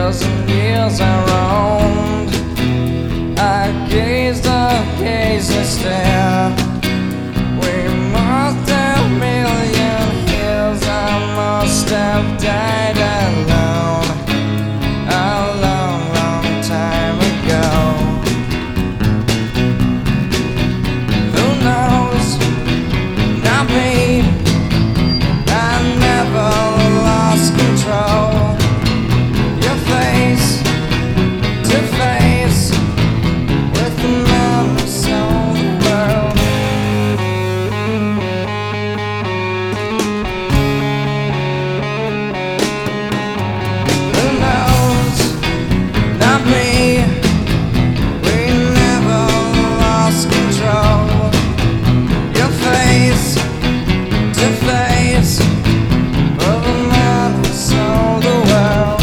dozen years I roamed. I gazed and stare. We must have million years. I must have died alone a long, long time ago. Who knows? Not me. I never lost control. Your face to face with the man who sold the world. Who knows? Not me. We never lost control. Your face to face with the man who sold the world.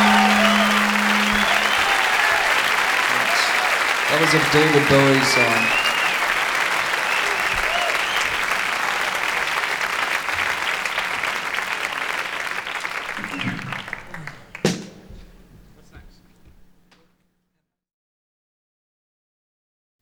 That was a David Bowie song.